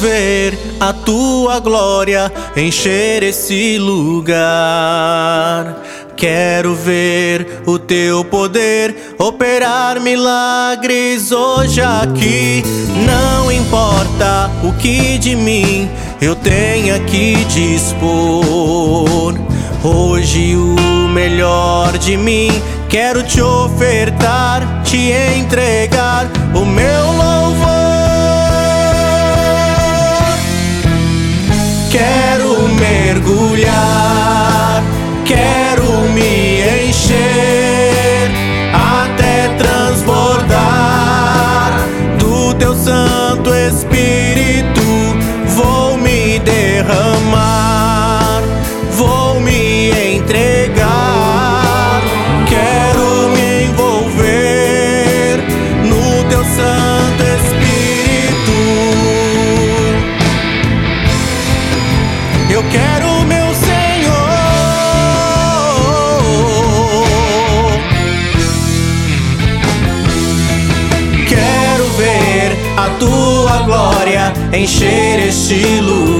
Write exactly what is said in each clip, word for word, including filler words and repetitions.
ver a tua glória encher esse lugar. Quero ver o teu poder operar milagres hoje aqui. Não importa o que de mim eu tenha que dispor. Hoje o melhor de mim quero te ofertar, te entregar o meu louvor. Quero mergulhar, quero me encher até transbordar do teu Santo Espírito. Vou me derramar, vou me entregar. Quero me envolver no teu Santo Espírito. Eu quero, meu Senhor, quero ver a tua glória encher este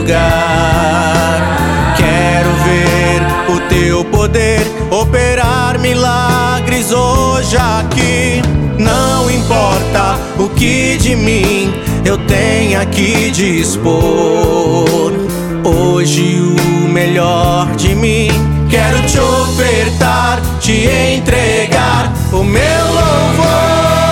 lugar. Quero ver o teu poder operar milagres hoje aqui. Não importa o que de mim eu tenha que dispor. Hoje o melhor de mim quero te ofertar, te entregar o meu louvor.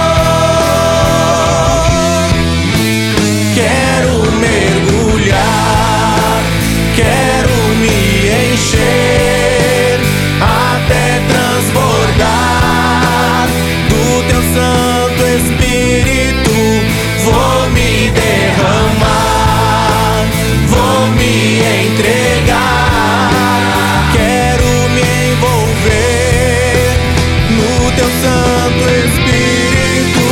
Quero mergulhar, quero me encher até transbordar do teu Santo Espírito. Vou me derramar, vou me entregar. Quero me envolver no teu Santo Espírito.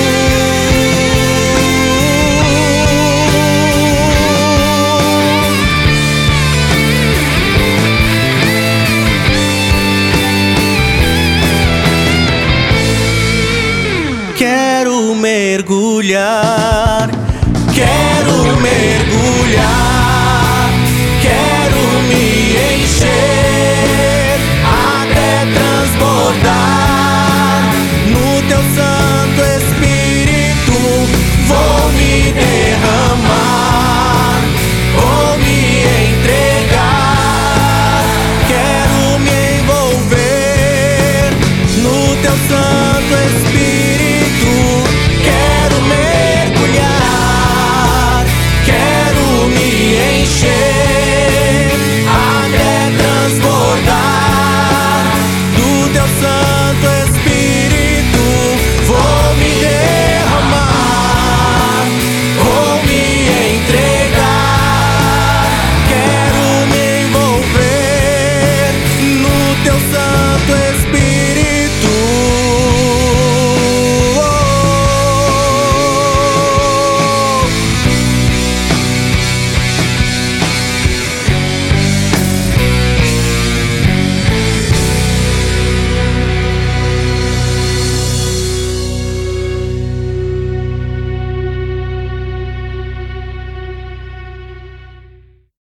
Quero mergulhar, quero mergulhar.